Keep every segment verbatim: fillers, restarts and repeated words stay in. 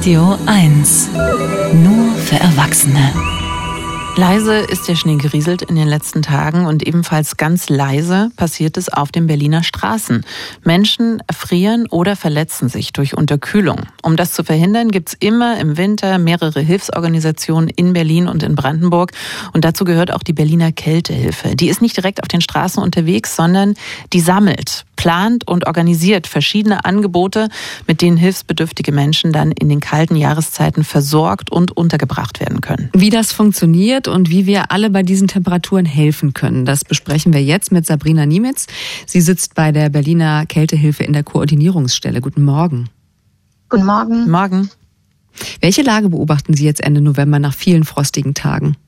Radio eins. Nur für Erwachsene. Leise ist der Schnee gerieselt in den letzten Tagen und ebenfalls ganz leise passiert es auf den Berliner Straßen. Menschen erfrieren oder verletzen sich durch Unterkühlung. Um das zu verhindern, gibt es immer im Winter mehrere Hilfsorganisationen in Berlin und in Brandenburg. Und dazu gehört auch die Berliner Kältehilfe. Die ist nicht direkt auf den Straßen unterwegs, sondern die sammelt, plant und organisiert verschiedene Angebote, mit denen hilfsbedürftige Menschen dann in den kalten Jahreszeiten versorgt und untergebracht werden können. Wie das funktioniert und wie wir alle bei diesen Temperaturen helfen können, das besprechen wir jetzt mit Sabrina Niemitz. Sie sitzt bei der Berliner Kältehilfe in der Koordinierungsstelle. Guten Morgen. Guten Morgen. Morgen. Welche Lage beobachten Sie jetzt Ende November nach vielen frostigen Tagen?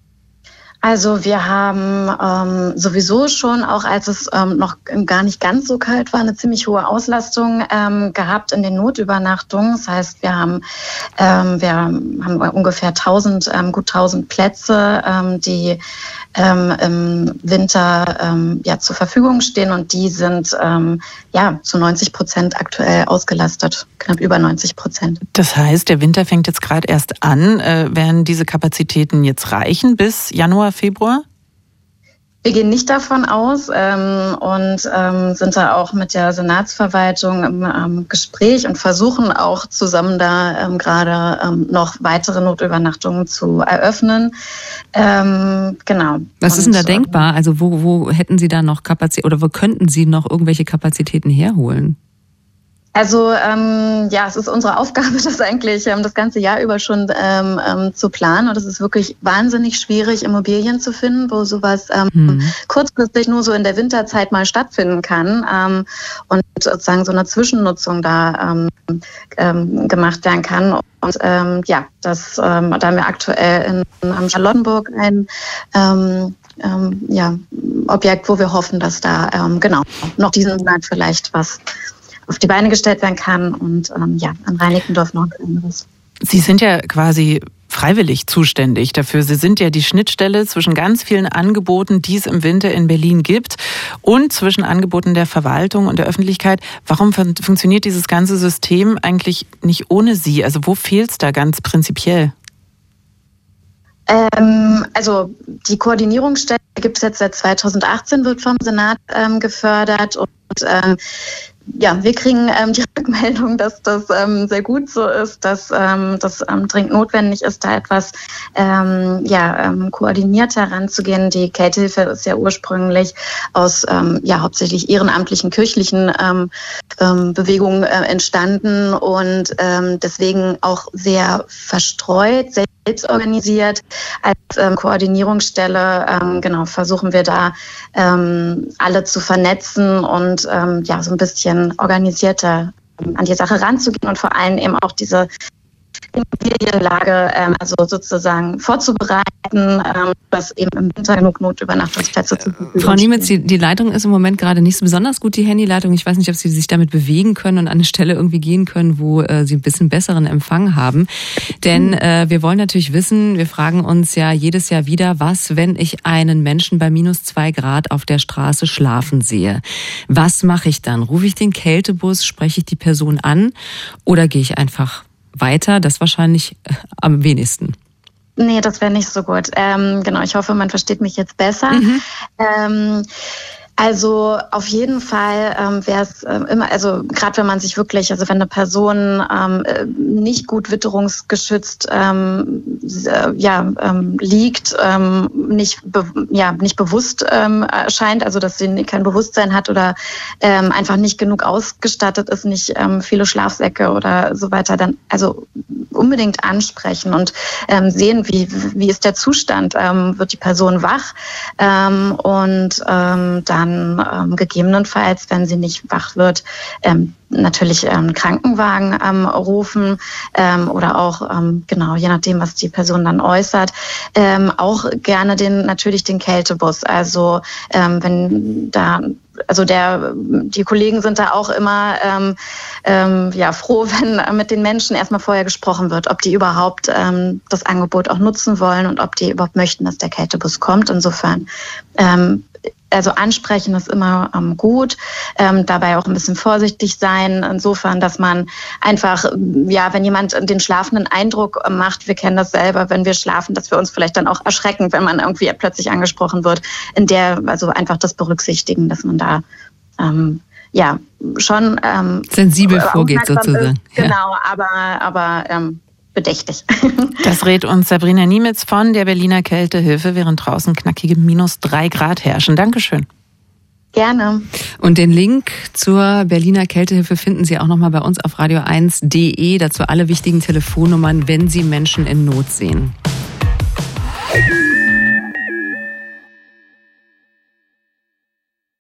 Also wir haben ähm, sowieso schon, auch als es ähm, noch gar nicht ganz so kalt war, eine ziemlich hohe Auslastung ähm, gehabt in den Notübernachtungen. Das heißt, wir haben ähm, wir haben ungefähr tausend, ähm, gut tausend Plätze, ähm, die ähm, im Winter ähm, ja zur Verfügung stehen, und die sind ähm, ja zu neunzig Prozent aktuell ausgelastet, knapp über neunzig Prozent. Das heißt, der Winter fängt jetzt gerade erst an. Äh, werden diese Kapazitäten jetzt reichen bis Januar, Februar? Wir gehen nicht davon aus ähm, und ähm, sind da auch mit der Senatsverwaltung im ähm, Gespräch und versuchen auch zusammen da ähm, gerade ähm, noch weitere Notübernachtungen zu eröffnen. Ähm, genau. Was ist denn da denkbar? Also wo, wo hätten Sie da noch Kapazität oder wo könnten Sie noch irgendwelche Kapazitäten herholen? Also ähm, ja, es ist unsere Aufgabe, das eigentlich ähm, das ganze Jahr über schon ähm, ähm, zu planen. Und es ist wirklich wahnsinnig schwierig, Immobilien zu finden, wo sowas ähm, hm. kurzfristig nur so in der Winterzeit mal stattfinden kann ähm, und sozusagen so eine Zwischennutzung da ähm, ähm, gemacht werden kann. Und ähm, ja, das ähm, da haben wir aktuell in, in Charlottenburg ein ähm, ähm, ja, Objekt, wo wir hoffen, dass da ähm, genau noch diesen Monat vielleicht was auf die Beine gestellt werden kann, und ähm, ja, an Reinickendorf noch ein anderes. Sie sind ja quasi freiwillig zuständig dafür. Sie sind ja die Schnittstelle zwischen ganz vielen Angeboten, die es im Winter in Berlin gibt, und zwischen Angeboten der Verwaltung und der Öffentlichkeit. Warum fun- funktioniert dieses ganze System eigentlich nicht ohne Sie? Also wo fehlt es da ganz prinzipiell? Ähm, also die Koordinierungsstelle gibt es jetzt seit zweitausendachtzehn, wird vom Senat ähm, gefördert, und ähm, ja, wir kriegen ähm, die Rückmeldung, dass das ähm, sehr gut so ist, dass ähm, das ähm, dringend notwendig ist, da etwas ähm, ja, ähm, koordiniert heranzugehen. Die Kältehilfe ist ja ursprünglich aus ähm, ja hauptsächlich ehrenamtlichen kirchlichen ähm, ähm, Bewegungen äh, entstanden und ähm, deswegen auch sehr verstreut, selbst organisiert. Als ähm, Koordinierungsstelle ähm, genau versuchen wir da ähm, alle zu vernetzen und ähm, ja so ein bisschen organisierter ähm, an die Sache ranzugehen und vor allem eben auch diese Immobilienlage ähm, also sozusagen vorzubereiten, ähm, dass eben im Winter genug Notübernachtungsplätze zur Verfügung stehen. Frau Niemitz, die, die Leitung ist im Moment gerade nicht so besonders gut, die Handyleitung. Ich weiß nicht, ob Sie sich damit bewegen können und an eine Stelle irgendwie gehen können, wo äh, Sie ein bisschen besseren Empfang haben. Denn äh, wir wollen natürlich wissen, wir fragen uns ja jedes Jahr wieder, was, wenn ich einen Menschen bei minus zwei Grad auf der Straße schlafen sehe? Was mache ich dann? Rufe ich den Kältebus, spreche ich die Person an oder gehe ich einfach weiter? Das wahrscheinlich äh, am wenigsten. Nee, das wäre nicht so gut. Ähm, genau, ich hoffe, man versteht mich jetzt besser. Mhm. Ähm, Also auf jeden Fall ähm, wäre es ähm, immer, also gerade wenn man sich wirklich, also wenn eine Person ähm, nicht gut witterungsgeschützt ähm, äh, ja, ähm, liegt, ähm, nicht be- ja nicht bewusst ähm, erscheint, also dass sie kein Bewusstsein hat oder ähm, einfach nicht genug ausgestattet ist, nicht ähm, viele Schlafsäcke oder so weiter, dann also unbedingt ansprechen und ähm, sehen, wie wie ist der Zustand, ähm, wird die Person wach ähm, und ähm, dann Ähm, gegebenenfalls, wenn sie nicht wach wird, ähm, natürlich ähm, Krankenwagen ähm, rufen ähm, oder auch, ähm, genau, je nachdem, was die Person dann äußert, ähm, auch gerne den natürlich den Kältebus. Also ähm, wenn da Also der, die Kollegen sind da auch immer ähm, ähm, ja, froh, wenn mit den Menschen erstmal vorher gesprochen wird, ob die überhaupt ähm, das Angebot auch nutzen wollen und ob die überhaupt möchten, dass der Kältebus kommt. Insofern ähm, also ansprechen ist immer ähm, gut, ähm, dabei auch ein bisschen vorsichtig sein, insofern, dass man einfach, ja, wenn jemand den schlafenden Eindruck macht, wir kennen das selber, wenn wir schlafen, dass wir uns vielleicht dann auch erschrecken, wenn man irgendwie plötzlich angesprochen wird, in der, also einfach das berücksichtigen, dass man da ähm, ja schon ähm, sensibel vorgeht sozusagen. Ist, genau, ja. aber, aber ähm, bedächtig. Das rät uns Sabrina Niemitz von der Berliner Kältehilfe, während draußen knackige minus drei Grad herrschen. Dankeschön. Gerne. Und den Link zur Berliner Kältehilfe finden Sie auch nochmal bei uns auf radio eins punkt de. Dazu alle wichtigen Telefonnummern, wenn Sie Menschen in Not sehen.